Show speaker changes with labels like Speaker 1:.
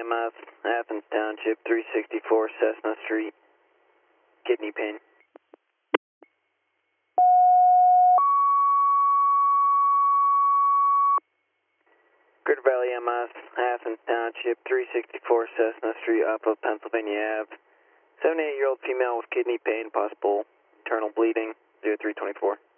Speaker 1: EMS, Athens Township, 364 Cessna Street, kidney pain. Greater Valley EMS, Athens Township, 364 Cessna Street, off of Pennsylvania Ave. 78-year-old female with kidney pain, possible internal bleeding, 0324.